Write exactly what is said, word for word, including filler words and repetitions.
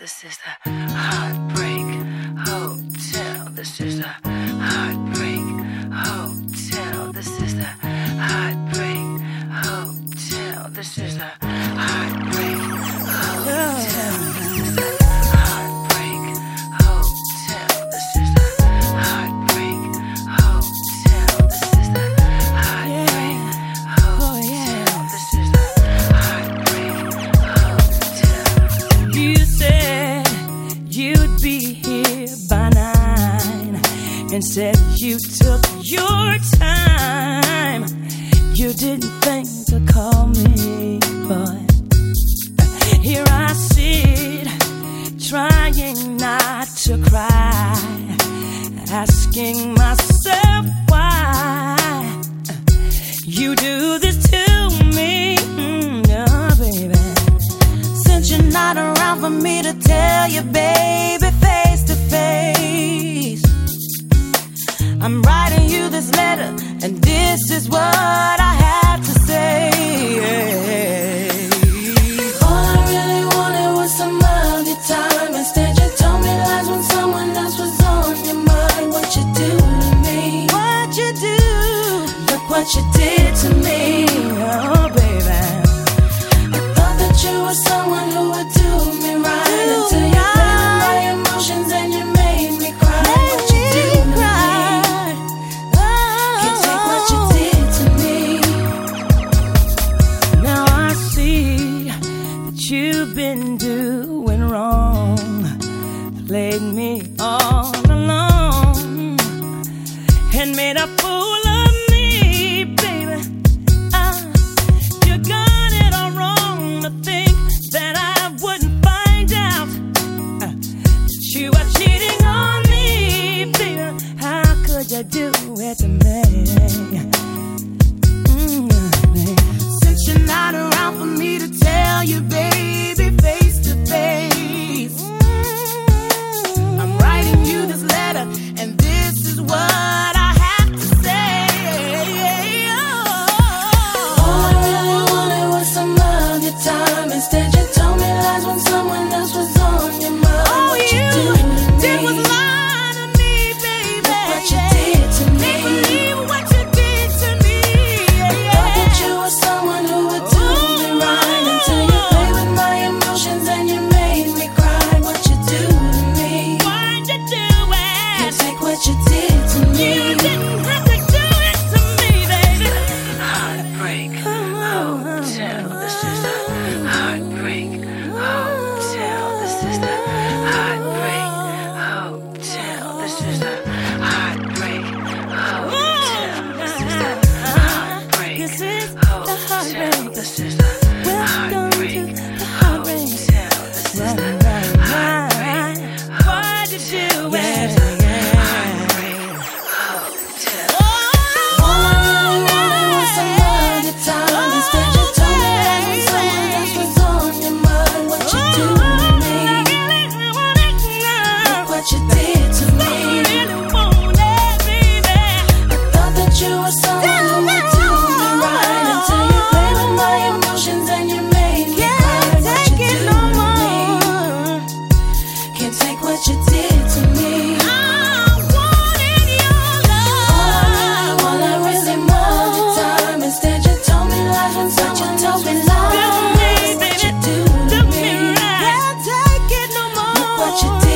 This is the Heartbreak Hotel. This is the Heartbreak Hotel. This is the Heartbreak Hotel. This is the Heartbreak Hotel. This is the Heartbreak Hotel. This is the Heartbreak Hotel. This is the Heartbreak Hotel. This is the Heartbreak Hotel. You said you'd be here by nine, and said you took your time. You didn't think to call me, but here I sit, trying not to cry, asking myself why you do this to me, oh baby. Since you're not around for me to tell you, baby, face to face, I'm writing you this letter, and this is what I have to say. All I really wanted was some of your time. Instead you told me lies when someone else was on your mind. What you do to me? What you do? Look what you did to me, oh baby. I thought that you were someone who would do me right, do until you played with my emotions and you made me cry. Made what you do to cry. Me? Oh. Can't take what you did to me. Now I see that you've been doing wrong, played me all along, and made a fool of me, baby. Ah, you got it all wrong to think that I wouldn't find out uh, that you are cheating on me, baby. How could you do it to me? Mm, baby. Since you're not around for me to tell you, baby, face to face, I'm writing you this letter, and this is what I have to say. Oh. All I really wanted was some of your time. Instead you told me lies when someone else was on your mind. Oh, what you, you did was lie to me, baby. Look what you did to me. Can't believe what you did to me. Yeah, I thought that you were someone who would do Ooh. Me right, until you played with my emotions and you made me cry. What you do to me? Why'd you do it? Can't take what you did to me. You didn't have to do it to me, baby. Heartbreak Hotel. This is the Heartbreak Hotel. This is the Heartbreak Hotel. This is the Heartbreak Hotel. This is the Heartbreak This is the Hotel. Heartbreak. This is the Welcome to Heartbreak the Heartbreak. Hotel. This is the Heartbreak Why'd you do This it? is the Heartbreak Hotel. All I really wanted was some of your time. Instead you told me that when someone else was on your mind. What you do to me? Look what you did to me. I thought that you were someone who would do me right, until you played with my emotions and you made me cry. What you do to me? Can't take what you did to me. I wanted your love. All I really wanted your time. Instead you told me lies when someone told me lies. What you do to me? Can't take it no more. Look what you did to me. I wanted your love. All I really wanted your time. Instead you told me lies when someone told me lies. What you do to me? Can't take what you did to me. I wanted your love. All I really wanted your time. Instead you told me lies when someone told me lies.